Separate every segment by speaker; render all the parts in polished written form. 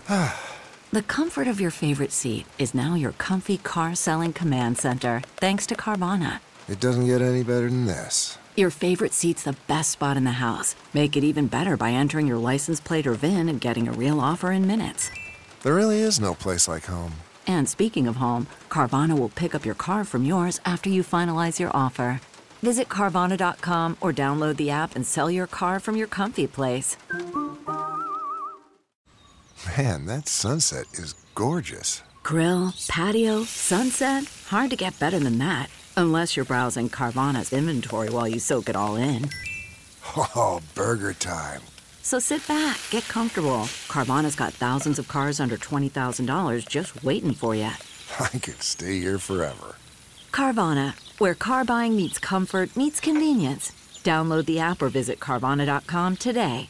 Speaker 1: The comfort of your favorite seat is now your comfy car selling command center, thanks to Carvana.
Speaker 2: It doesn't get any better than this.
Speaker 1: Your favorite seat's the best spot in the house. Make it even better by entering your license plate or VIN and getting a real offer in minutes.
Speaker 2: There really is no place like home.
Speaker 1: And speaking of home, Carvana will pick up your car from yours after you finalize your offer. Visit Carvana.com or download the app and sell your car from your comfy place.
Speaker 2: Man, that sunset is gorgeous.
Speaker 1: Grill, patio, sunset. Hard to get better than that. Unless you're browsing Carvana's inventory while you soak it all in.
Speaker 2: Oh, burger time.
Speaker 1: So sit back, get comfortable. Carvana's got thousands of cars under $20,000 just waiting for you.
Speaker 2: I could stay here forever.
Speaker 1: Carvana, where car buying meets comfort meets convenience. Download the app or visit Carvana.com today.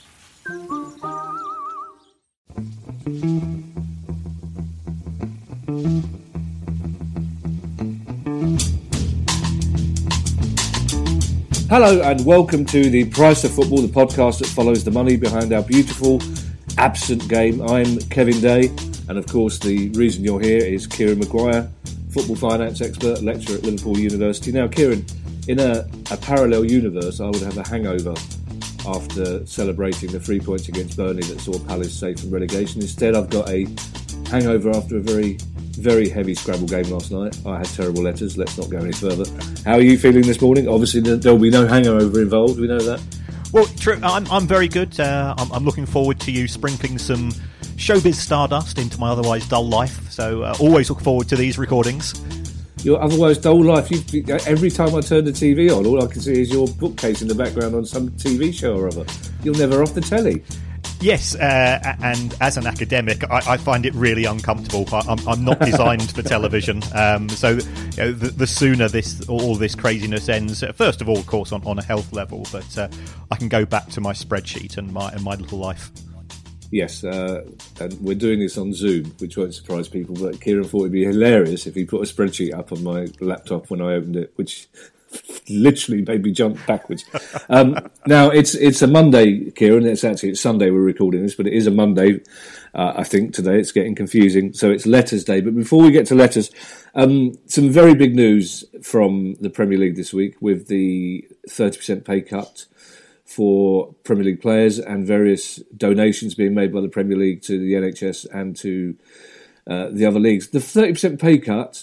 Speaker 3: Hello and welcome to the Price of Football, the podcast that follows the money behind our beautiful, absent game. I'm Kevin Day, and of course the reason you're here is Kieran Maguire, football finance expert, lecturer at Liverpool University. Now Kieran, in a parallel universe, I would have a hangover after celebrating the 3 points against Burnley that saw Palace safe from relegation. Instead, I've got a hangover after a very heavy Scrabble game last night. I had terrible letters. Let's not go any further. How are you feeling this morning? Obviously, there'll be no hangover involved. We know that.
Speaker 4: Well, true. I'm very good. I'm looking forward to you sprinkling some showbiz stardust into my otherwise dull life. So always look forward to these recordings.
Speaker 3: Your otherwise dull life. Every time I turn the TV on, all I can see is your bookcase in the background on some TV show or other. You're never off the telly.
Speaker 4: Yes, and as an academic, I find it really uncomfortable. I'm not designed for television, so the sooner all this craziness ends. First of all, of course, on a health level, but I can go back to my spreadsheet and my little life.
Speaker 3: Yes, and we're doing this on Zoom, which won't surprise people. But Kieran thought it'd be hilarious if he put a spreadsheet up on my laptop when I opened it, which literally made me jump backwards. Now it's a Monday, Kieran. It's Sunday we're recording this, but it is a Monday. I think today it's getting confusing. So it's Letters Day. But before we get to letters, some very big news from the Premier League this week with the 30% pay cut for Premier League players and various donations being made by the Premier League to the NHS and to the other leagues. The 30% pay cut.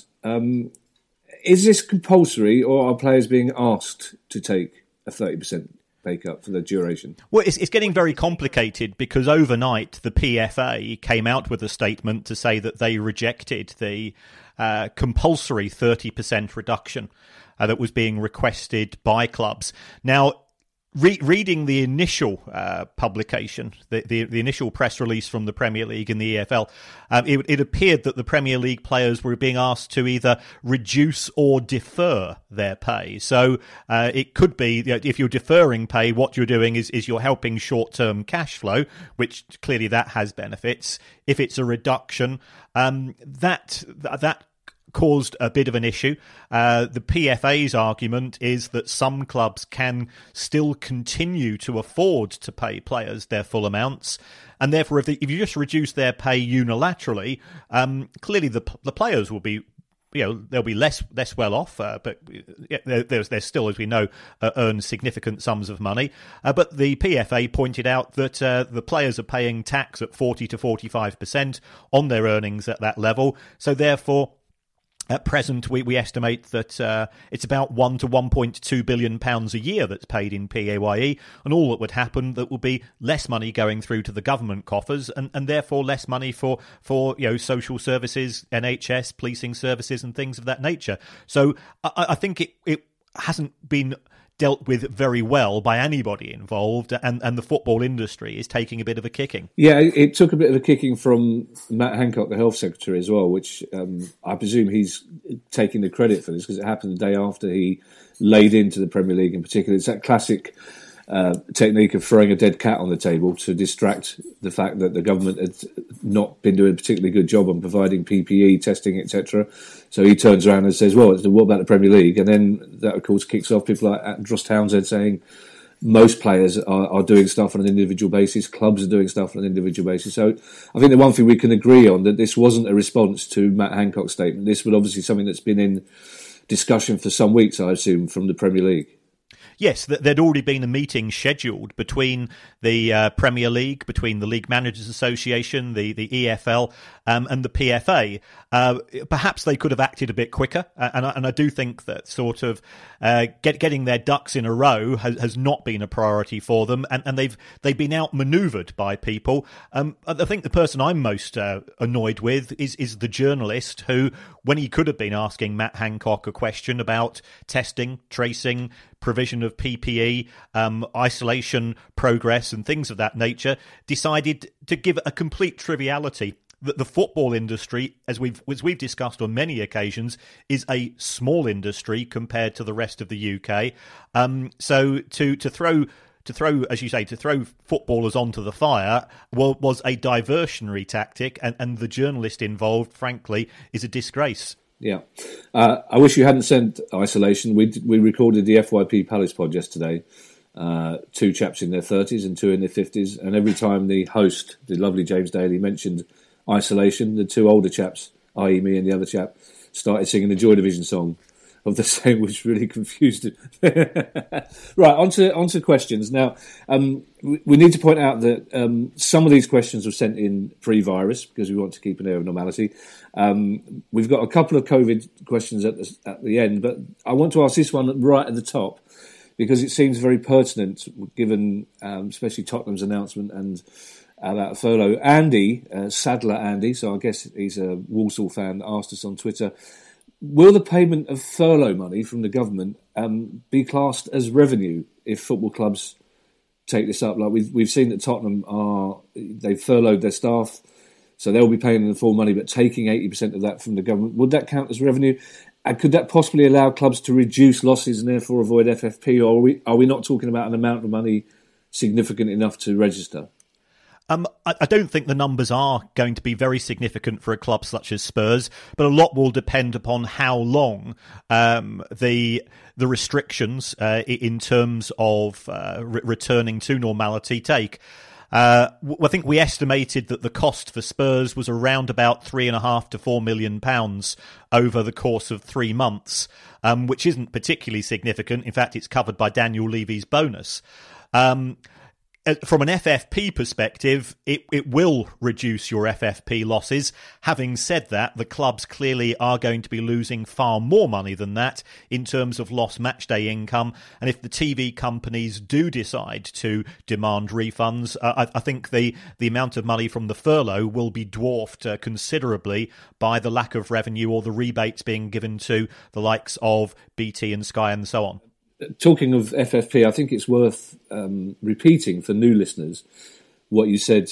Speaker 3: Is this compulsory, or are players being asked to take a 30% pay cut for the duration?
Speaker 4: Well, it's getting very complicated because overnight the PFA came out with a statement to say that they rejected the compulsory 30% reduction that was being requested by clubs. Now, reading the initial publication, the initial press release from the Premier League and the EFL, it appeared that the Premier League players were being asked to either reduce or defer their pay. So it could be, if you're deferring pay, what you're doing is you're helping short-term cash flow, which clearly that has benefits. If it's a reduction, that caused a bit of an issue. The PFA's argument is that some clubs can still continue to afford to pay players their full amounts, and therefore if you just reduce their pay unilaterally, clearly the players will be, they'll be less well off, but they're still, as we know, earn significant sums of money. But the PFA pointed out that the players are paying tax at 40 to 45% on their earnings at that level, so therefore at present, we estimate that it's about £1 to £1.2 billion a year that's paid in PAYE, and all that would happen, that will be less money going through to the government coffers, and therefore less money for social services, NHS, policing services, and things of that nature. So I think it hasn't been dealt with very well by anybody involved, and the football industry is taking a bit of a kicking.
Speaker 3: Yeah, it took a bit of a kicking from Matt Hancock, the Health Secretary, as well, which I presume he's taking the credit for this because it happened the day after he laid into the Premier League in particular. It's that classic technique of throwing a dead cat on the table to distract the fact that the government had not been doing a particularly good job on providing PPE, testing, etc. So he turns around and says, well, what about the Premier League? And then that, of course, kicks off people like Dross Townsend saying, most players are doing stuff on an individual basis. Clubs are doing stuff on an individual basis. So I think the one thing we can agree on, that this wasn't a response to Matt Hancock's statement. This was obviously something that's been in discussion for some weeks, I assume, from the Premier League.
Speaker 4: Yes, there'd already been a meeting scheduled between the Premier League, between the League Managers Association, the EFL, and the PFA. Perhaps they could have acted a bit quicker, and I do think that sort of getting their ducks in a row has not been a priority for them, and they've been outmanoeuvred by people. I think the person I'm most annoyed with is the journalist who, when he could have been asking Matt Hancock a question about testing, tracing, provision of PPE, isolation progress and things of that nature, decided to give a complete triviality. That the football industry, as we've discussed on many occasions, is a small industry compared to the rest of the UK. So to throw, as you say, to throw footballers onto the fire was a diversionary tactic, and the journalist involved, frankly, is a disgrace.
Speaker 3: Yeah. I wish you hadn't sent isolation. We recorded the FYP Palace pod yesterday. 2 chaps in their 30s and 2 in their 50s. And every time the host, the lovely James Daly, mentioned isolation, the 2 older chaps, i.e. me and the other chap, started singing the Joy Division song of the same, which really confused it. Right, on to questions. Now, we need to point out that some of these questions were sent in pre-virus because we want to keep an air of normality. We've got a couple of COVID questions at the end, but I want to ask this one right at the top because it seems very pertinent given especially Tottenham's announcement and about furlough. Andy, Sadler Andy, so I guess he's a Walsall fan, asked us on Twitter, will the payment of furlough money from the government be classed as revenue if football clubs take this up? Like we've seen that Tottenham they've furloughed their staff, so they'll be paying them the full money, but taking 80% of that from the government. Would that count as revenue? And could that possibly allow clubs to reduce losses and therefore avoid FFP? Or are we not talking about an amount of money significant enough to register?
Speaker 4: I don't think the numbers are going to be very significant for a club such as Spurs, but a lot will depend upon how long the restrictions in terms of returning to normality take. I think we estimated that the cost for Spurs was around about £3.5 to £4 million over the course of 3 months, which isn't particularly significant. In fact, it's covered by Daniel Levy's bonus. From an FFP perspective, it will reduce your FFP losses. Having said that, the clubs clearly are going to be losing far more money than that in terms of lost matchday income. And if the TV companies do decide to demand refunds, I think the amount of money from the furlough will be dwarfed considerably by the lack of revenue or the rebates being given to the likes of BT and Sky and so on.
Speaker 3: Talking of FFP, I think it's worth repeating for new listeners what you said.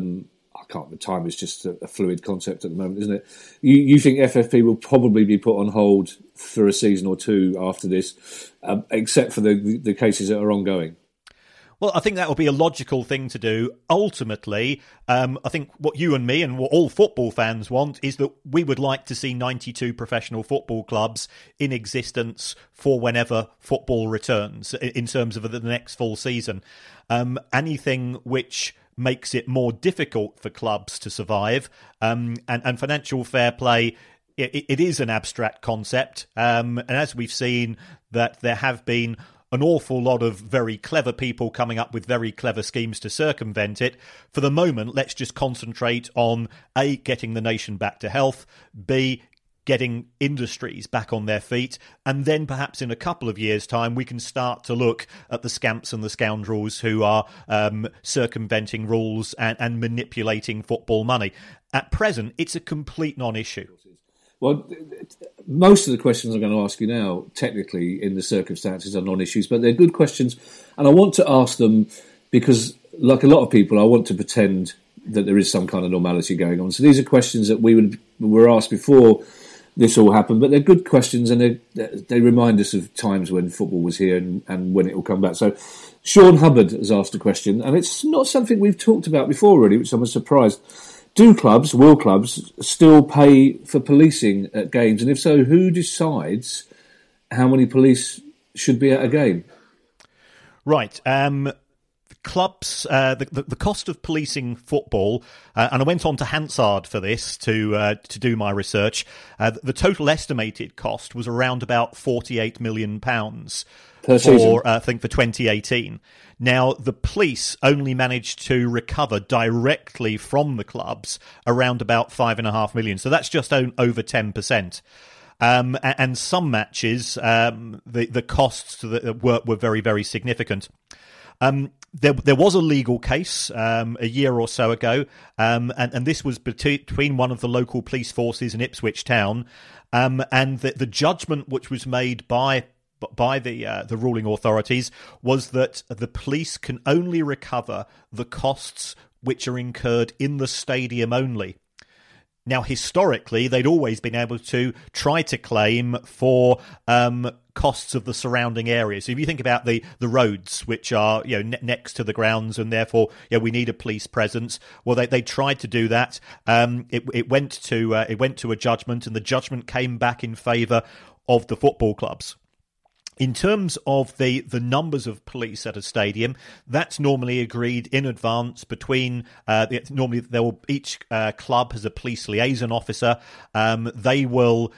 Speaker 3: The time is just a fluid concept at the moment, isn't it? You think FFP will probably be put on hold for a season or 2 after this, except for the cases that are ongoing?
Speaker 4: Well, I think that will be a logical thing to do. Ultimately, I think what you and me and what all football fans want is that we would like to see 92 professional football clubs in existence for whenever football returns in terms of the next full season. Anything which makes it more difficult for clubs to survive and financial fair play, it is an abstract concept. And as we've seen, that there have been an awful lot of very clever people coming up with very clever schemes to circumvent it. For the moment, let's just concentrate on A, getting the nation back to health, B, getting industries back on their feet, and then perhaps in a couple of years' time we can start to look at the scamps and the scoundrels who are circumventing rules and manipulating football money. At present, it's a complete non-issue.
Speaker 3: Well, most of the questions I'm going to ask you now, technically, in the circumstances, are non-issues, but they're good questions. And I want to ask them because, like a lot of people, I want to pretend that there is some kind of normality going on. So these are questions that we were asked before this all happened, but they're good questions and they remind us of times when football was here and when it will come back. So Sean Hubbard has asked a question, and it's not something we've talked about before, really, which I was surprised. Will clubs still pay for policing at games? And if so, who decides how many police should be at a game?
Speaker 4: Right. Clubs, the cost of policing football, and I went on to Hansard for this to do my research. The total estimated cost was around about £48 million
Speaker 3: per season,
Speaker 4: I think, for 2018. Now, the police only managed to recover directly from the clubs around about $5.5 million. So that's just over 10%. And some matches, the costs were very, very significant. There was a legal case a year or so ago, and this was between one of the local police forces in Ipswich Town, and the judgment which was made by the ruling authorities was that the police can only recover the costs which are incurred in the stadium only. Now, historically, they'd always been able to try to claim for costs of the surrounding area. So if you think about the roads, which are next to the grounds, and therefore we need a police presence. Well, they tried to do that. It went to a judgment, and the judgment came back in favour of the football clubs. In terms of the numbers of police at a stadium, that's normally agreed in advance between. Normally, each club has a police liaison officer. They will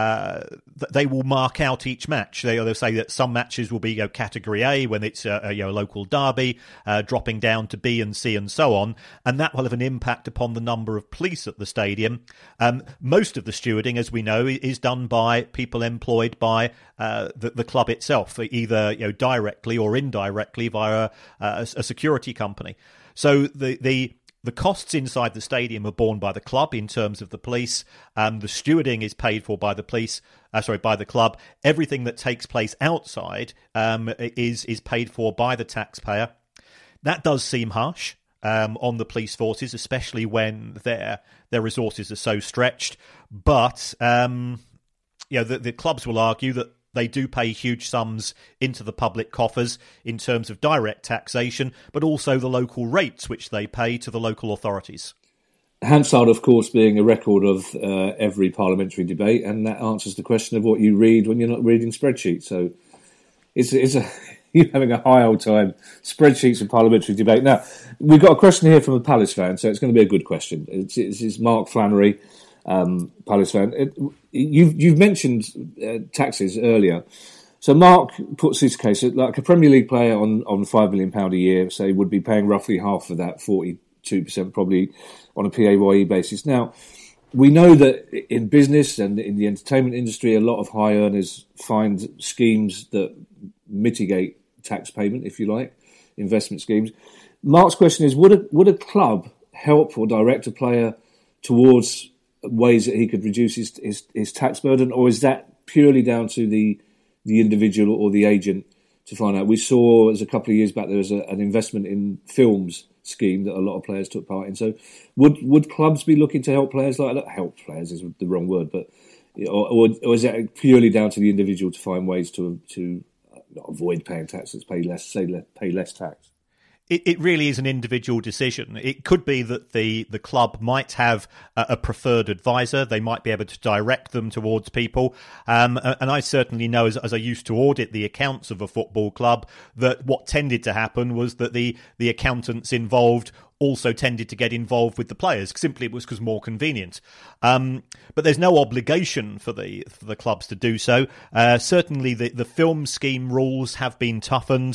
Speaker 4: mark out each match. They'll say that some matches will be Category A when it's a local derby, dropping down to B and C and so on, and that will have an impact upon the number of police at the stadium. Most of the stewarding, as we know, is done by people employed by the club itself, either directly or indirectly via a security company. So the costs inside the stadium are borne by the club in terms of the police. The stewarding is paid for by by the club. Everything that takes place outside is paid for by the taxpayer. That does seem harsh on the police forces, especially when their resources are so stretched. But the clubs will argue that they do pay huge sums into the public coffers in terms of direct taxation, but also the local rates which they pay to the local authorities.
Speaker 3: Hansard, of course, being a record of every parliamentary debate, and that answers the question of what you read when you're not reading spreadsheets. So you're having a high old time, spreadsheets and parliamentary debate. Now, we've got a question here from a Palace fan, so it's going to be a good question. It's Mark Flannery, Palace fan. You've mentioned taxes earlier. So Mark puts his case, like a Premier League player on £5 million a year, say, would be paying roughly half of that, 42% probably on a PAYE basis. Now, we know that in business and in the entertainment industry, a lot of high earners find schemes that mitigate tax payment, if you like, investment schemes. Mark's question is, would a club help or direct a player towards ways that he could reduce his tax burden, or is that purely down to the individual or the agent to find out? We saw, as a couple of years back, there was an investment in films scheme that a lot of players took part in. So would clubs be looking to help players like that? Help players is the wrong word, but or is that purely down to the individual to find ways to not avoid paying taxes, pay less tax?
Speaker 4: It really is an individual decision. It could be that the club might have a preferred advisor. They might be able to direct them towards people. And I certainly know, as I used to audit the accounts of a football club, that what tended to happen was that the accountants involved also tended to get involved with the players. Simply it was because more convenient. But there's no obligation for the clubs to do so. Certainly the film scheme rules have been toughened.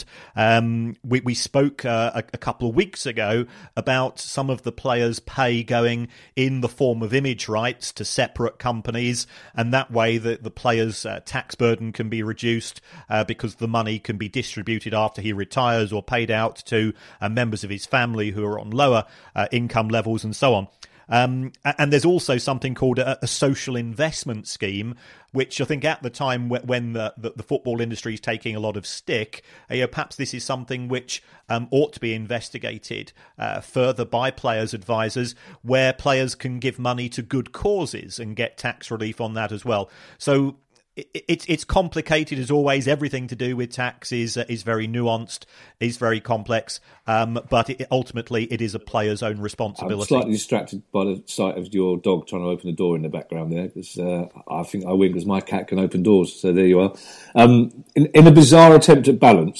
Speaker 4: We spoke a couple of weeks ago about some of the players' pay going in the form of image rights to separate companies, and that way the player's tax burden can be reduced because the money can be distributed after he retires or paid out to members of his family who are on lower income levels and so on. And there's also something called a social investment scheme, which I think at the time when the football industry is taking a lot of stick, perhaps this is something which ought to be investigated further by players' advisors, where players can give money to good causes and get tax relief on that as well. So it's complicated as always. Everything to do with tax is very nuanced, is very complex, but ultimately it is a player's own responsibility. I'm
Speaker 3: slightly distracted by the sight of your dog trying to open the door in the background there, because I think I win because my cat can open doors. So there you are. In a bizarre attempt at balance,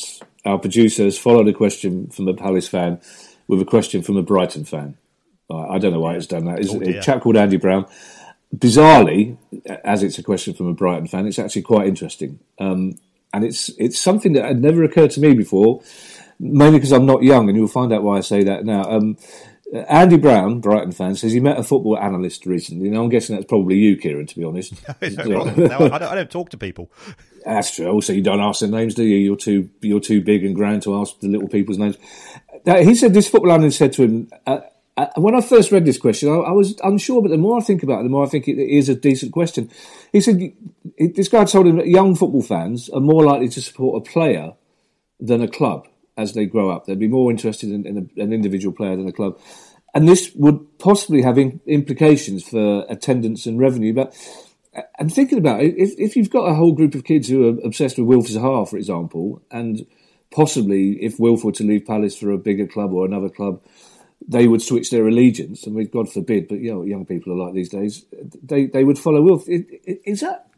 Speaker 3: our producer has followed a question from a Palace fan with a question from a Brighton fan. I don't know why it's done that. It's a chap called Andy Brown. Bizarrely, as it's a question from a Brighton fan, it's actually quite interesting. And it's something that had never occurred to me before, mainly because I'm not young, and you'll find out why I say that now. Andy Brown, Brighton fan, says he met a football analyst recently. Now, I'm guessing that's probably you, Kieran, to be honest.
Speaker 4: No, I don't talk to people.
Speaker 3: That's true. Also, you don't ask their names, do you? You're too big and grand to ask the little people's names. He said this football analyst said to him, when I first read this question, I was unsure, but the more I think about it, the more I think it is a decent question. He said, this guy told him that young football fans are more likely to support a player than a club as they grow up. They'd be more interested in an individual player than a club. And this would possibly have implications for attendance and revenue. But I'm thinking about it, if you've got a whole group of kids who are obsessed with Wilf Zaha, for example, and possibly if Wilf were to leave Palace for a bigger club or another club, they would switch their allegiance. And God forbid, but you know what young people are like these days, they would follow Wilf. Is that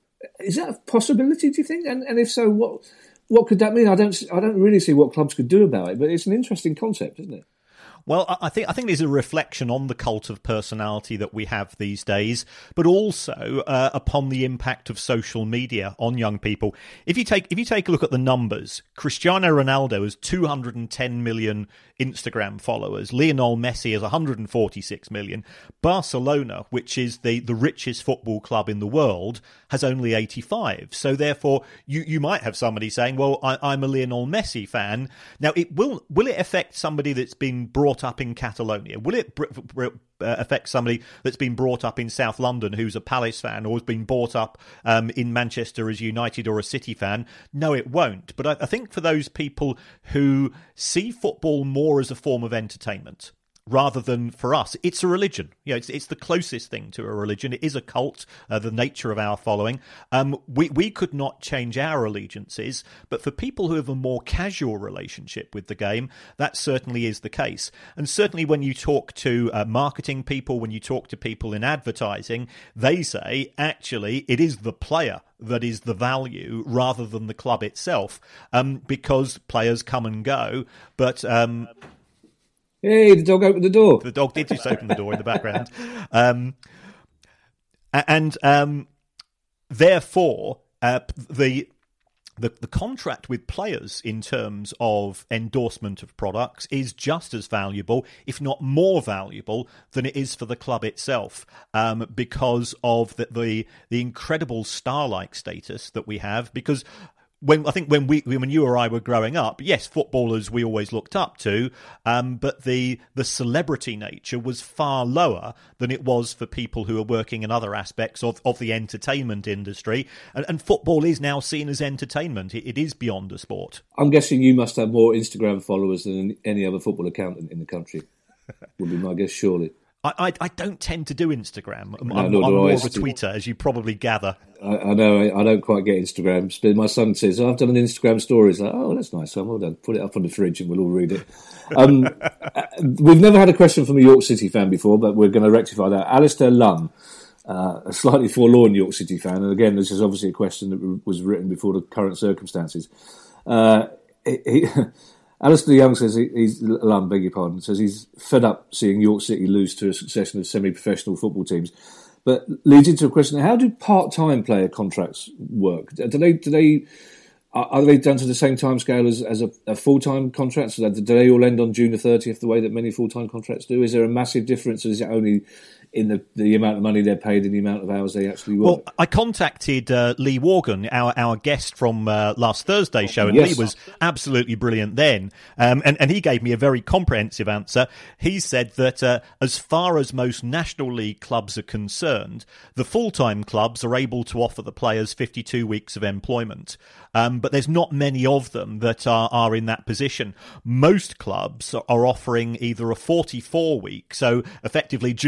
Speaker 3: a possibility, do you think? And if so, what could that mean? I don't really see what clubs could do about it, but it's an interesting concept, isn't it?
Speaker 4: Well, I think it's a reflection on the cult of personality that we have these days, but also upon the impact of social media on young people. If you take a look at the numbers, Cristiano Ronaldo has 210 million Instagram followers. Lionel Messi has 146 million. Barcelona, which is the richest football club in the world, has only 85. So therefore, you might have somebody saying, "Well, I'm a Lionel Messi fan." Now, will it affect somebody that's been brought up in Catalonia? Will it affect somebody that's been brought up in South London who's a Palace fan or has been brought up in Manchester as United or a City fan? No, it won't. But I think for those people who see football more as a form of entertainment rather than for us, it's a religion. You know, it's the closest thing to a religion. It is a cult, the nature of our following. We could not change our allegiances, but for people who have a more casual relationship with the game, that certainly is the case. And certainly when you talk to marketing people, when you talk to people in advertising, they say, actually, it is the player that is the value rather than the club itself, because players come and go, but...
Speaker 3: Hey, the dog opened the door.
Speaker 4: The dog did just open the door in the background. Therefore, the contract with players in terms of endorsement of products is just as valuable, if not more valuable, than it is for the club itself, because of the incredible star-like status that we have. Because when you or I were growing up, yes, footballers we always looked up to, but the celebrity nature was far lower than it was for people who are working in other aspects of the entertainment industry. And football is now seen as entertainment. It is beyond a sport. I'm
Speaker 3: guessing you must have more Instagram followers than any other football accountant in the country. Would be my guess, surely.
Speaker 4: I don't tend to do Instagram. I'm more of a tweeter, as you probably gather.
Speaker 3: I know, I don't quite get Instagram. But my son says, I've done an Instagram story. It's like, oh, that's nice, son, well done. Put it up on the fridge and we'll all read it. We've never had a question from a York City fan before, but we're going to rectify that. Alistair Lunn, a slightly forlorn York City fan. And again, this is obviously a question that was written before the current circumstances. Alistair Young says beg your pardon, says he's fed up seeing York City lose to a succession of semi-professional football teams, but leads into a question: how do part-time player contracts work? Are they done to the same timescale as a full-time contract? So do they all end on June the 30th, the way that many full-time contracts do? Is there a massive difference, or is it only in the amount of money they're paid and the amount of hours they actually work?
Speaker 4: Well, I contacted Lee Worgan, our guest from last Thursday's show, and yes. Lee was absolutely brilliant then. And he gave me a very comprehensive answer. He said that as far as most National League clubs are concerned, the full-time clubs are able to offer the players 52 weeks of employment. But there's not many of them that are in that position. Most clubs are offering either a 44 week, so effectively June and July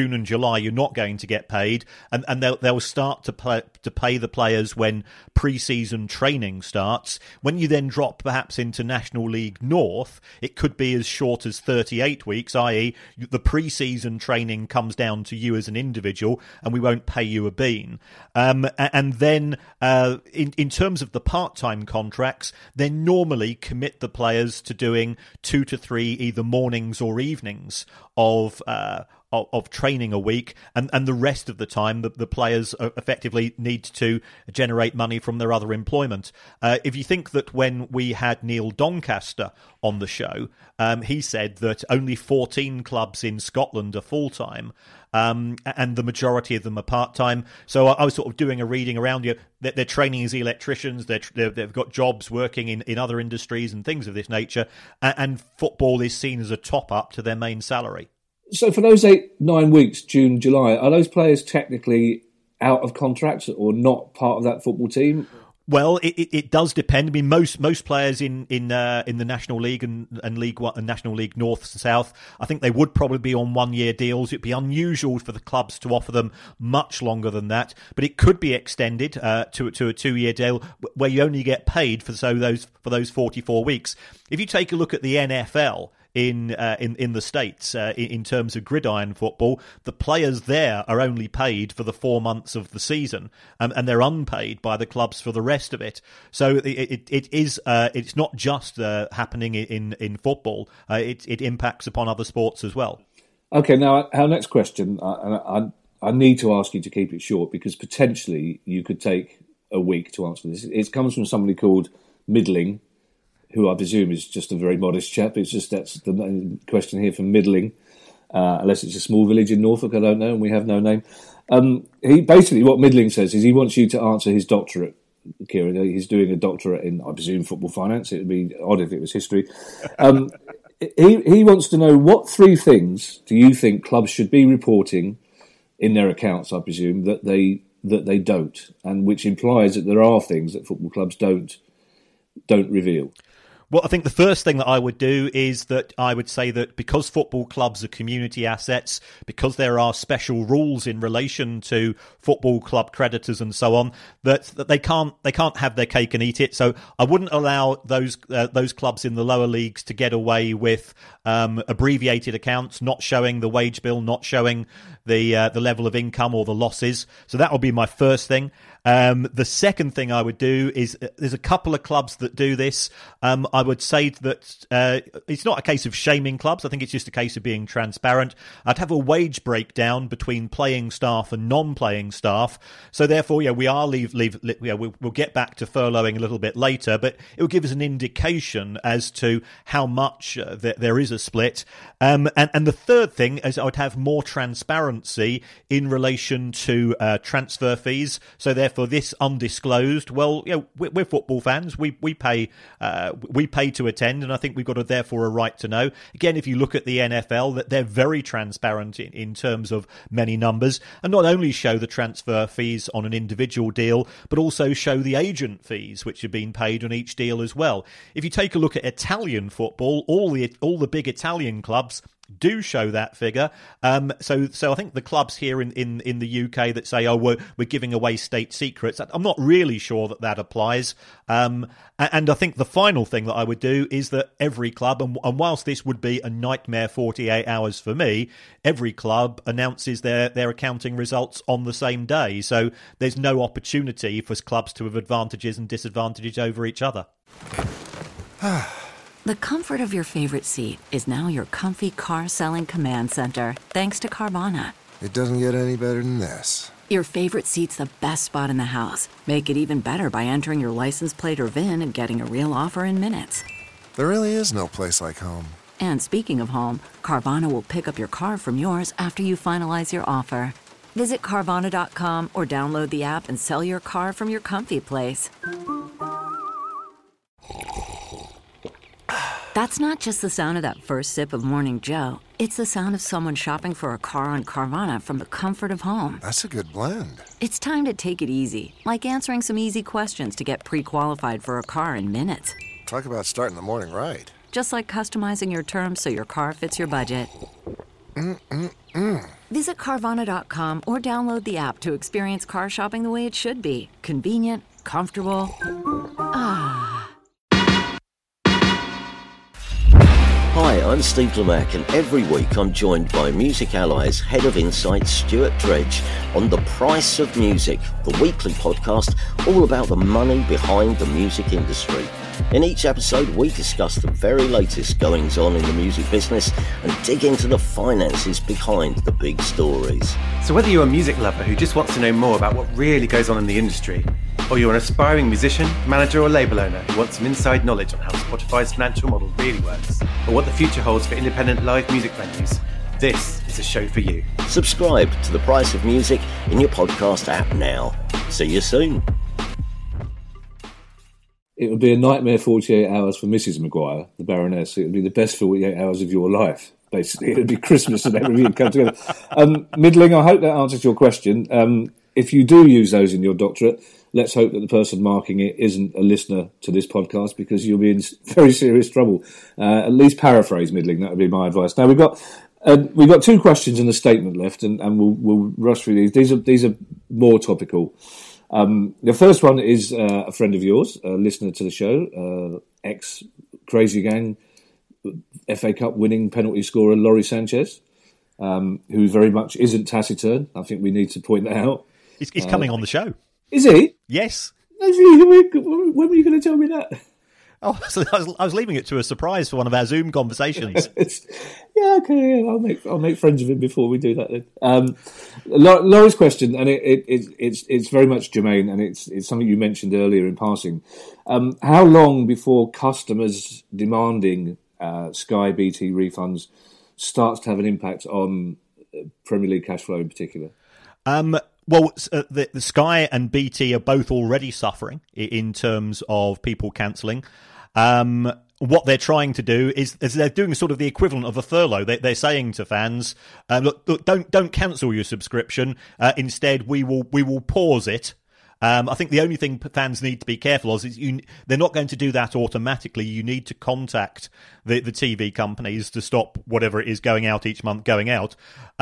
Speaker 4: why you're not going to get paid, and they'll start to pay the players when pre-season training starts. When you then drop perhaps into National League North, it could be as short as 38 weeks, i.e. the pre-season training comes down to you as an individual, and we won't pay you a bean. And then in terms of the part-time contracts, they normally commit the players to doing 2 to 3 either mornings or evenings of training a week, and the rest of the time the players effectively need to generate money from their other employment. If you think that when we had Neil Doncaster on the show, he said that only 14 clubs in Scotland are full-time, and the majority of them are part-time. So I was sort of doing a reading around you. They're training as electricians, they've got jobs working in other industries and things of this nature, and football is seen as a top-up to their main salary.
Speaker 3: So for those 8-9 weeks, June, July, are those players technically out of contract or not part of that football team?
Speaker 4: Well, it does depend. I mean, most players in the National League and League One and National League North and South, I think they would probably be on 1-year deals. It'd be unusual for the clubs to offer them much longer than that, but it could be extended to a 2-year deal where you only get paid for those 44 weeks. If you take a look at the NFL in the States, in terms of gridiron football, the players there are only paid for the 4 months of the season, and they're unpaid by the clubs for the rest of it. So it's not just happening in football. It impacts upon other sports as well.
Speaker 3: Okay, now our next question, I need to ask you to keep it short because potentially you could take a week to answer this. It comes from somebody called Middling, who I presume is just a very modest chap. It's just that's the question here from Middling, unless it's a small village in Norfolk, I don't know, and we have no name. He basically, what Middling says is he wants you to answer his doctorate, Kieran. He's doing a doctorate in, I presume, football finance. It would be odd if it was history. He wants to know, what 3 things do you think clubs should be reporting in their accounts, I presume, that they don't, and which implies that there are things that football clubs don't reveal.
Speaker 4: Well, I think the first thing that I would do is that I would say that because football clubs are community assets, because there are special rules in relation to football club creditors and so on, that they can't have their cake and eat it. So I wouldn't allow those clubs in the lower leagues to get away with abbreviated accounts, not showing the wage bill, not showing the level of income or the losses. So that would be my first thing. The second thing I would do is there's a couple of clubs that do this. I would say that it's not a case of shaming clubs. I think it's just a case of being transparent. I'd have a wage breakdown between playing staff and non-playing staff. So therefore, we are we'll get back to furloughing a little bit later, but it will give us an indication as to how much there is a split. And the third thing is I would have more transparency in relation to transfer fees. So therefore, this undisclosed. Well, we're football fans. We pay to attend, and I think we've got therefore a right to know. Again, if you look at the NFL, that they're very transparent in terms of many numbers, and not only show the transfer fees on an individual deal, but also show the agent fees which have been paid on each deal as well. If you take a look at Italian football, all the big Italian clubs do show that figure. So I think the clubs here in the UK that say, we're giving away state secrets, I'm not really sure that applies. And I think the final thing that I would do is that every club, and whilst this would be a nightmare 48 hours for me, every club announces their accounting results on the same day. So there's no opportunity for clubs to have advantages and disadvantages over each other.
Speaker 1: The comfort of your favorite seat is now your comfy car selling command center, thanks to Carvana.
Speaker 2: It doesn't get any better than this.
Speaker 1: Your favorite seat's the best spot in the house. Make it even better by entering your license plate or VIN and getting a real offer in minutes.
Speaker 2: There really is no place like home.
Speaker 1: And speaking of home, Carvana will pick up your car from yours after you finalize your offer. Visit Carvana.com or download the app and sell your car from your comfy place. That's not just the sound of that first sip of Morning Joe. It's the sound of someone shopping for a car on Carvana from the comfort of home.
Speaker 2: That's a good blend.
Speaker 1: It's time to take it easy, like answering some easy questions to get pre-qualified for a car in minutes.
Speaker 2: Talk about starting the morning right.
Speaker 1: Just like customizing your terms so your car fits your budget. Visit Carvana.com or download the app to experience car shopping the way it should be. Convenient, comfortable.
Speaker 5: Hi, I'm Steve Lamacq, and every week I'm joined by Music Ally's Head of Insight, Stuart Dredge, on The Price of Music, the weekly podcast all about the money behind the music industry. In each episode, we discuss the very latest goings-on in the music business and dig into the finances behind the big stories.
Speaker 6: So whether you're a music lover who just wants to know more about what really goes on in the industry, or you're an aspiring musician, manager or label owner who wants some inside knowledge on how Spotify's financial model really works, or what the future holds for independent live music venues, this is a show for you.
Speaker 5: Subscribe to The Price of Music in your podcast app now. See you soon.
Speaker 3: It would be a nightmare 48 hours for Mrs. Maguire, the Baroness. It would be the best 48 hours of your life, basically. It would be Christmas and everything come together. Middling, I hope that answers your question. If you do use those in your doctorate, let's hope that the person marking it isn't a listener to this podcast, because you'll be in very serious trouble. At least paraphrase Middling, that would be my advice. Now, we've got two questions and a statement left, and we'll rush through these. These are more topical. The first one is a friend of yours, a listener to the show, ex-Crazy Gang FA Cup winning penalty scorer Laurie Sanchez, who very much isn't taciturn. I think we need to point that out.
Speaker 4: He's coming on the show.
Speaker 3: Is he?
Speaker 4: Yes.
Speaker 3: When were you going to tell me that?
Speaker 4: Oh, so I was leaving it to a surprise for one of our Zoom conversations.
Speaker 3: Yeah, okay. I'll make friends of him before we do that. Then. Laura's question, and it's very much germane, and it's something you mentioned earlier in passing. How long before customers demanding Sky BT refunds starts to have an impact on Premier League cash flow in particular?
Speaker 4: Well, the Sky and BT are both already suffering in terms of people cancelling. What they're trying to do is they're doing sort of the equivalent of a furlough. They're saying to fans, look, don't cancel your subscription. Instead, we will pause it. I think the only thing fans need to be careful of is they're not going to do that automatically. You need to contact the TV companies to stop whatever it is going out each month going out.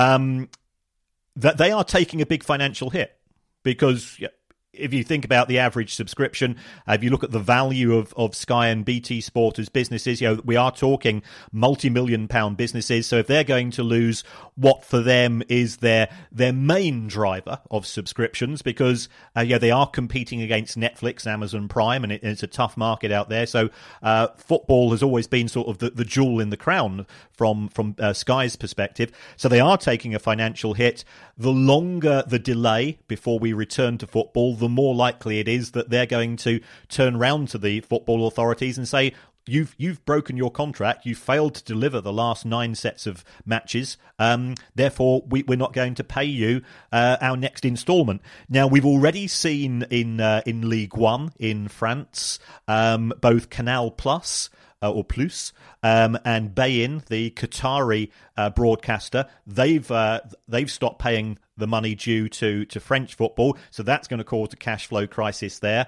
Speaker 4: That they are taking a big financial hit, because if you think about the average subscription, if you look at the value of Sky and BT Sport as businesses, we are talking multi-million-pound businesses. So if they're going to lose what for them is their main driver of subscriptions, because they are competing against Netflix, Amazon Prime, and it's a tough market out there. So football has always been sort of the jewel in the crown from Sky's perspective. So they are taking a financial hit. The longer the delay before we return to football, the more likely it is that they're going to turn round to the football authorities and say, you've broken your contract, you failed to deliver the last 9 sets of matches, therefore we're not going to pay you our next instalment. Now, we've already seen in Ligue 1 in France, both Canal Plus or Plus, and Bein, the Qatari broadcaster, they've stopped paying the money due to French football, so that's going to cause a cash flow crisis there.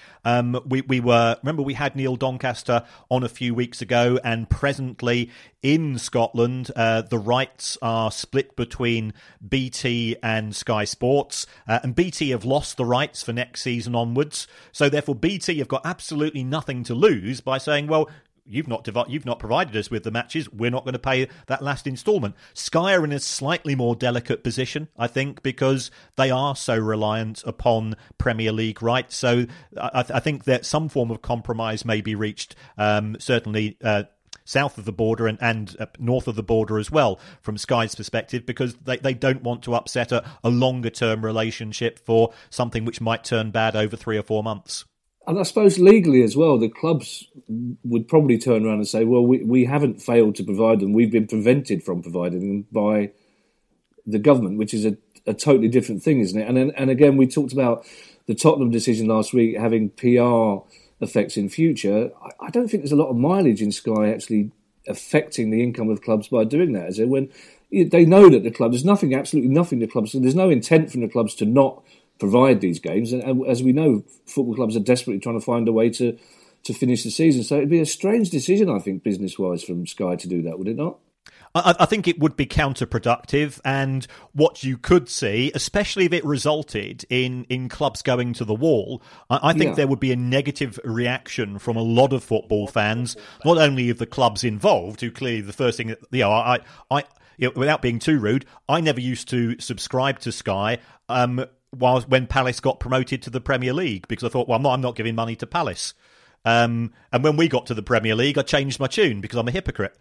Speaker 4: We had Neil Doncaster on a few weeks ago, and presently in Scotland, the rights are split between BT and Sky Sports, and BT have lost the rights for next season onwards. So therefore, BT have got absolutely nothing to lose by saying, well, you've not provided us with the matches, we're not going to pay that last instalment. Sky are in a slightly more delicate position, I think, because they are so reliant upon Premier League rights. So I think that some form of compromise may be reached, certainly south of the border and north of the border as well, from Sky's perspective, because they don't want to upset a longer-term relationship for something which might turn bad over 3 or 4 months.
Speaker 3: And I suppose legally as well, the clubs would probably turn around and say, well, we haven't failed to provide them. We've been prevented from providing them by the government, which is a totally different thing, isn't it? And again, we talked about the Tottenham decision last week having PR effects in future. I don't think there's a lot of mileage in Sky actually affecting the income of clubs by doing that, is it? When they know that the club, there's absolutely nothing the clubs, there's no intent from the clubs to not provide these games, and as we know, football clubs are desperately trying to find a way to finish the season. So it'd be a strange decision, I think, business-wise, from Sky to do that, would it not?
Speaker 4: I think it would be counterproductive, and what you could see, especially if it resulted in clubs going to the wall, I think there would be a negative reaction from a lot of football fans, not only of the clubs involved, who clearly the first thing that, without being too rude, I never used to subscribe to Sky when Palace got promoted to the Premier League, because I thought, well, I'm not giving money to Palace. And when we got to the Premier League, I changed my tune because I'm a hypocrite.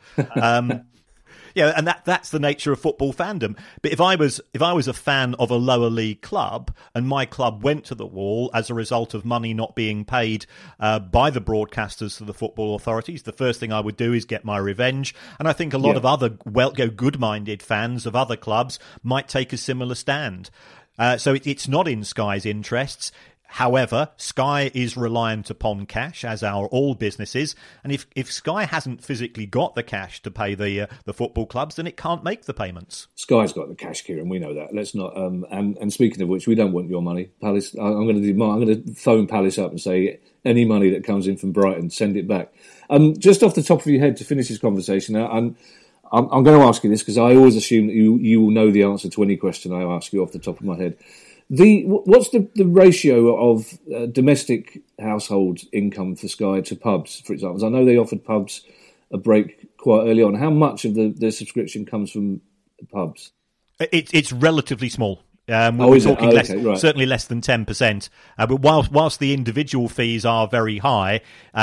Speaker 4: And that's the nature of football fandom. But if I was a fan of a lower league club and my club went to the wall as a result of money not being paid by the broadcasters to the football authorities, the first thing I would do is get my revenge. And I think a lot of other good-minded fans of other clubs might take a similar stand. So it's not in Sky's interests. However, Sky is reliant upon cash, as are all businesses, and if Sky hasn't physically got the cash to pay the football clubs, then it can't make the payments.
Speaker 3: Sky's got the cash, Kieran. We know that. Let's not. And speaking of which, we don't want your money, Palace. I'm going to phone Palace up and say any money that comes in from Brighton, send it back. Just off the top of your head to finish this conversation, I'm going to ask you this because I always assume that you will know the answer to any question I ask you off the top of my head. What's the ratio of domestic household income for Sky to pubs, for example? I know they offered pubs a break quite early on. How much of the subscription comes from pubs?
Speaker 4: It's relatively small. We're talking certainly less than 10%. But whilst the individual fees are very high,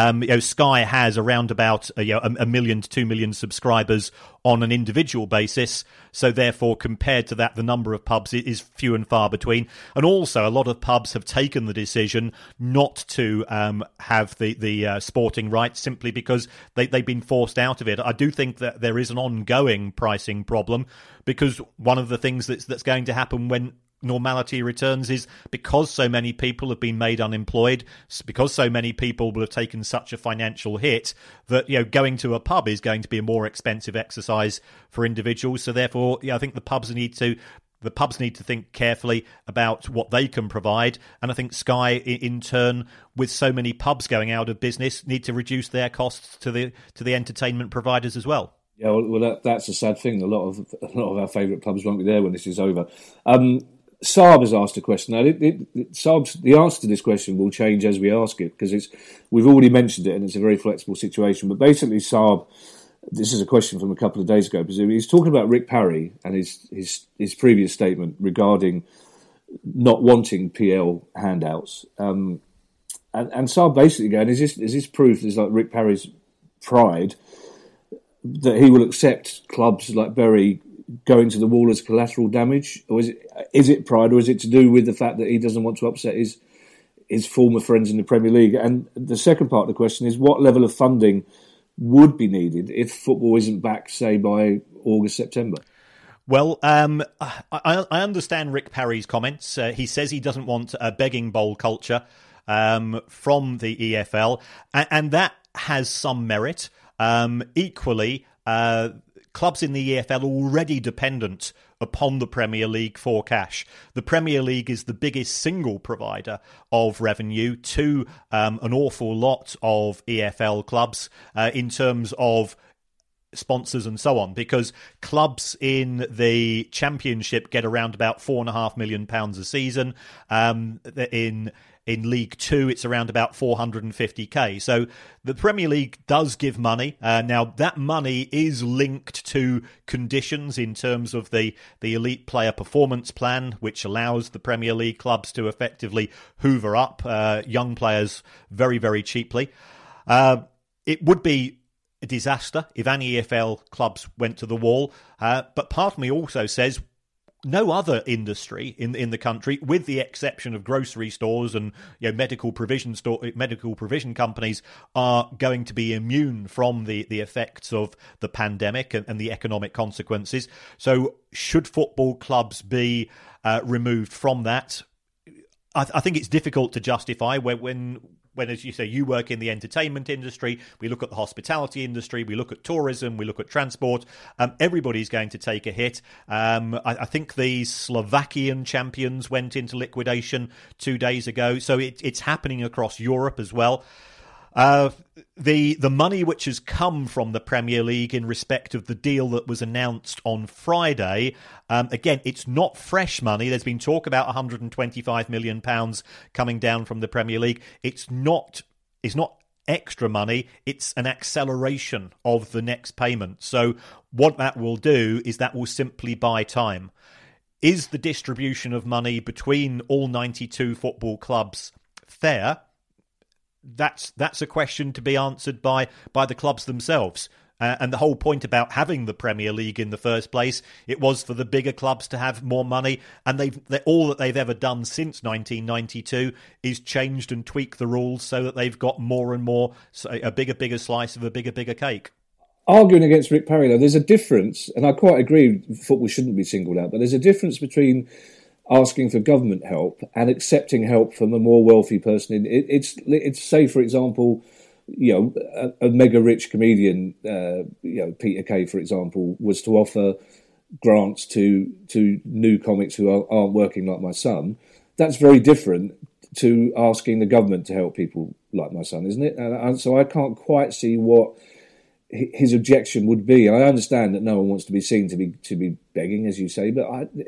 Speaker 4: Sky has around about a million to 2 million subscribers on an individual basis. So therefore, compared to that, the number of pubs is few and far between. And also, a lot of pubs have taken the decision not to have the sporting rights simply because they've been forced out of it. I do think that there is an ongoing pricing problem, because one of the things that's going to happen when normality returns is, because so many people have been made unemployed, because so many people will have taken such a financial hit, that going to a pub is going to be a more expensive exercise for individuals. So therefore, I think the pubs need to think carefully about what they can provide, and I think Sky, in turn, with so many pubs going out of business, need to reduce their costs to the entertainment providers as well.
Speaker 3: Yeah, well, that's a sad thing. A lot of our favourite pubs won't be there when this is over. Saab has asked a question. Now, the answer to this question will change as we ask it, because we've already mentioned it and it's a very flexible situation. But basically, Saab, this is a question from a couple of days ago, because he's talking about Rick Parry and his previous statement regarding not wanting PL handouts. And Saab basically going, is this proof, is like Rick Parry's pride, that he will accept clubs like Bury going to the wall as collateral damage? Or is it pride, or is it to do with the fact that he doesn't want to upset his former friends in the Premier League? And the second part of the question is, what level of funding would be needed if football isn't back, say, by August, September?
Speaker 4: Well, I understand Rick Parry's comments. He says he doesn't want a begging bowl culture from the EFL, and that has some merit. Equally, clubs in the EFL are already dependent upon the Premier League for cash. The Premier League is the biggest single provider of revenue to an awful lot of EFL clubs in terms of sponsors and so on, because clubs in the Championship get around about £4.5 million a season. In League Two, it's around about 450k. So the Premier League does give money. Now, that money is linked to conditions in terms of the Elite Player Performance Plan, which allows the Premier League clubs to effectively hoover up young players very, very cheaply. It would be a disaster if any EFL clubs went to the wall. But part of me also says, no other industry in the country, with the exception of grocery stores and medical provision companies, are going to be immune from the effects of the pandemic and the economic consequences. So should football clubs be removed from that? I think it's difficult to justify when, as you say, you work in the entertainment industry, we look at the hospitality industry, we look at tourism, we look at transport, everybody's going to take a hit. I think the Slovakian champions went into liquidation 2 days ago, so it's happening across Europe as well. The money which has come from the Premier League in respect of the deal that was announced on Friday, again, it's not fresh money. There's been talk about £125 million coming down from the Premier League. It's not extra money. It's an acceleration of the next payment. So what that will do is that will simply buy time. Is the distribution of money between all 92 football clubs fair? That's a question to be answered by the clubs themselves. And the whole point about having the Premier League in the first place, it was for the bigger clubs to have more money. And all that they've ever done since 1992 is changed and tweak the rules so that they've got more and more, a bigger slice of a bigger cake.
Speaker 3: Arguing against Rick Parry, though, there's a difference, and I quite agree football shouldn't be singled out, but there's a difference between asking for government help and accepting help from a more wealthy person. It's say, for example, a mega rich comedian, Peter Kay, for example, was to offer grants to new comics who aren't working like my son. That's very different to asking the government to help people like my son, isn't it? And so I can't quite see what his objection would be. I understand that no one wants to be seen to be begging, as you say, but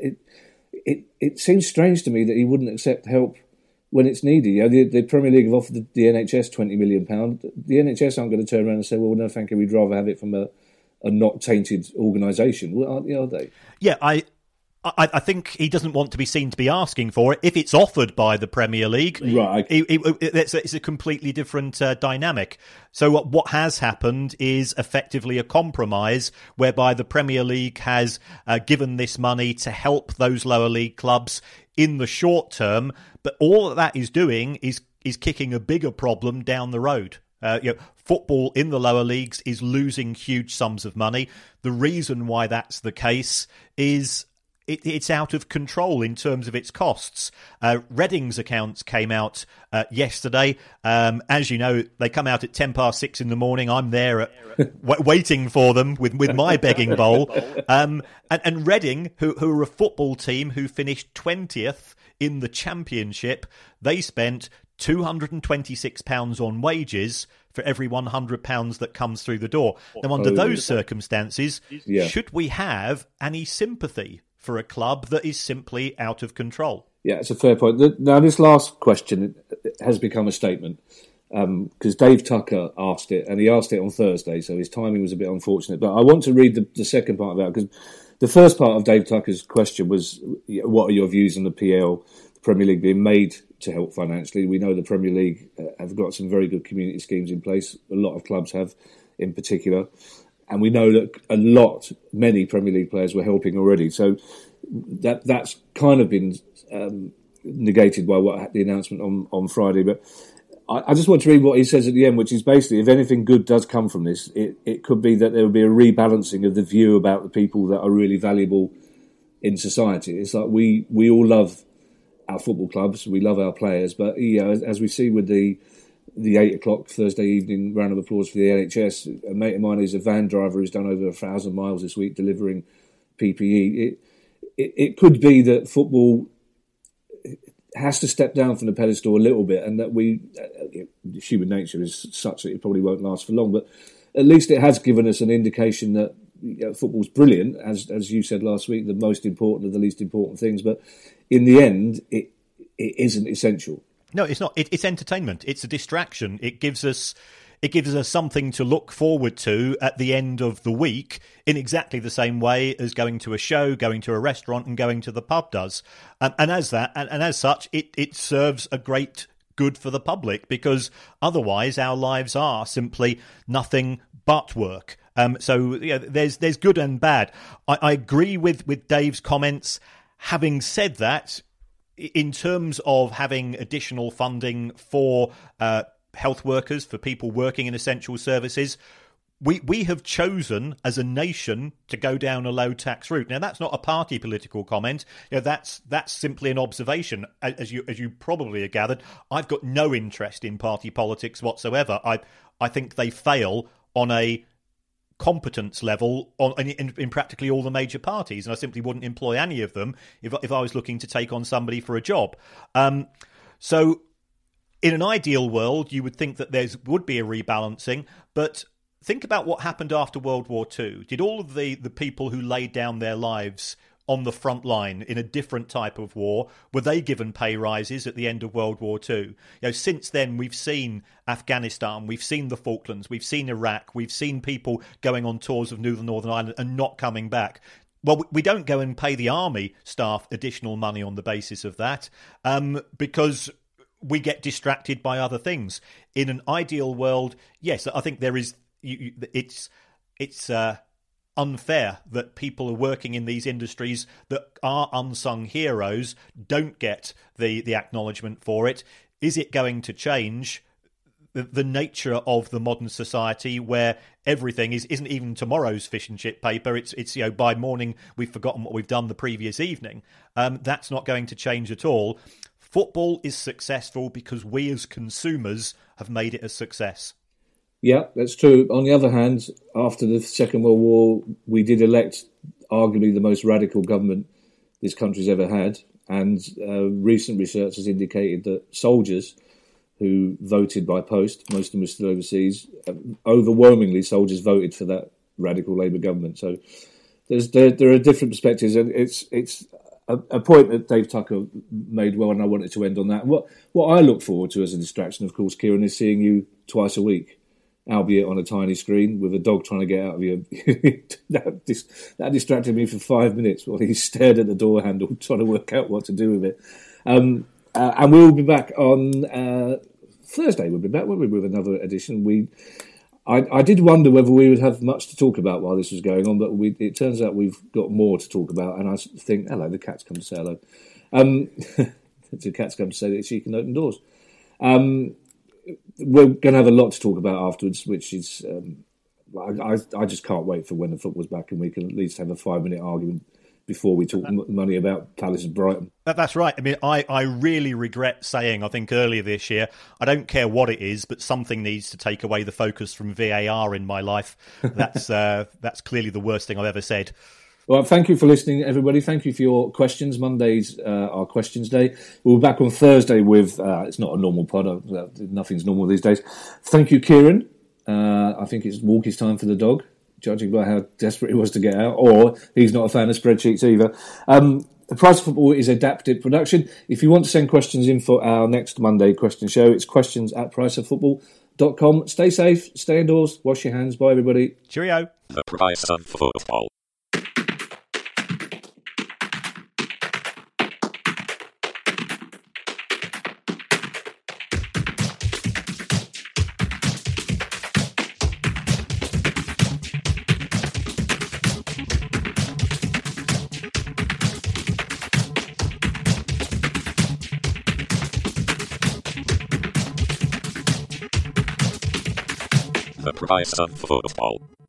Speaker 3: it seems strange to me that he wouldn't accept help when it's needed. The Premier League have offered the NHS £20 million. The NHS aren't going to turn around and say, well, no, thank you, we'd rather have it from a not tainted organisation. Well, are they?
Speaker 4: Yeah, I think he doesn't want to be seen to be asking for it. If it's offered by the Premier League,
Speaker 3: right,
Speaker 4: it's a completely different dynamic. So what has happened is effectively a compromise whereby the Premier League has given this money to help those lower league clubs in the short term, but all that is doing is kicking a bigger problem down the road. Football in the lower leagues is losing huge sums of money. The reason why that's the case is it's out of control in terms of its costs. Reading's accounts came out yesterday. As you know, they come out at 6:10 in the morning. I'm there waiting for them with my begging bowl. And Reading, who are a football team who finished 20th in the Championship, they spent £226 on wages for every £100 that comes through the door. Now, under those circumstances, should we have any sympathy for a club that is simply out of control?
Speaker 3: Yeah, it's a fair point. Now, this last question has become a statement because Dave Tucker asked it, and he asked it on Thursday, so his timing was a bit unfortunate. But I want to read the second part of that, because the first part of Dave Tucker's question was, what are your views on the PL, the Premier League, being made to help financially? We know the Premier League have got some very good community schemes in place. A lot of clubs have, in particular. And we know that many Premier League players were helping already. So that's kind of been negated by the announcement on Friday. But I just want to read what he says at the end, which is basically, if anything good does come from this, it could be that there will be a rebalancing of the view about the people that are really valuable in society. It's like we all love our football clubs, we love our players, but as we see with the 8 o'clock Thursday evening round of applause for the NHS, a mate of mine is a van driver who's done over 1,000 miles this week delivering PPE. It could be that football has to step down from the pedestal a little bit, and that human nature is such that it probably won't last for long, but at least it has given us an indication that football's brilliant, as you said last week, the most important of the least important things, but in the end it isn't essential.
Speaker 4: No, it's not. It's entertainment. It's a distraction. It gives us something to look forward to at the end of the week, in exactly the same way as going to a show, going to a restaurant, and going to the pub does. And as such, it serves a great good for the public, because otherwise our lives are simply nothing but work. So there's good and bad. I agree with Dave's comments. Having said that, in terms of having additional funding for health workers, for people working in essential services, we have chosen as a nation to go down a low tax route. Now, that's not a party political comment. That's simply an observation. As you probably have gathered, I've got no interest in party politics whatsoever. I think they fail on a competence level in practically all the major parties, and I simply wouldn't employ any of them if I was looking to take on somebody for a job. So in an ideal world, you would think that there would be a rebalancing, but think about what happened after World War II. Did all of the people who laid down their lives on the front line in a different type of war, were they given pay rises at the end of World War II? Since then, we've seen Afghanistan, we've seen the Falklands, we've seen Iraq, we've seen people going on tours of Northern Ireland and not coming back. Well, we don't go and pay the army staff additional money on the basis of that, because we get distracted by other things. In an ideal world, yes, I think there is. It's unfair that people are working in these industries that are unsung heroes don't get the acknowledgement for it. Is it going to change the nature of the modern society where everything isn't even tomorrow's fish and chip paper? It's by morning we've forgotten what we've done the previous evening. That's not going to change at all. Football is successful because we as consumers have made it a success.
Speaker 3: Yeah, that's true. On the other hand, after the Second World War, we did elect arguably the most radical government this country's ever had. And recent research has indicated that soldiers who voted by post, most of them were still overseas, overwhelmingly soldiers voted for that radical Labour government. So there are different perspectives, and it's a point that Dave Tucker made well, and I wanted to end on that. What I look forward to as a distraction, of course, Kieran, is seeing you twice a week, albeit on a tiny screen, with a dog trying to get out of you. That distracted me for 5 minutes while he stared at the door handle, trying to work out what to do with it. And we'll be back on Thursday. We'll be back with another edition. I did wonder whether we would have much to talk about while this was going on, but it turns out we've got more to talk about. And I think, hello, the cat's come to say hello. The cat's come to say that she can open doors. We're going to have a lot to talk about afterwards, which is I just can't wait for when the football's back and we can at least have a 5-minute argument before we talk money about Palace and Brighton. That's
Speaker 4: right. I mean, I really regret saying, I think earlier this year, I don't care what it is, but something needs to take away the focus from VAR in my life. That's clearly the worst thing I've ever said.
Speaker 3: Well, thank you for listening, everybody. Thank you for your questions. Mondays are questions day. We'll be back on Thursday with, it's not a normal pod. Nothing's normal these days. Thank you, Kieran. I think it's walkies time for the dog, judging by how desperate he was to get out, or he's not a fan of spreadsheets either. The Price of Football is adapted production. If you want to send questions in for our next Monday question show, it's questions@priceoffootball.com. Stay safe, stay indoors, wash your hands. Bye, everybody.
Speaker 4: Cheerio.
Speaker 7: The Price of Football. The Price of Football.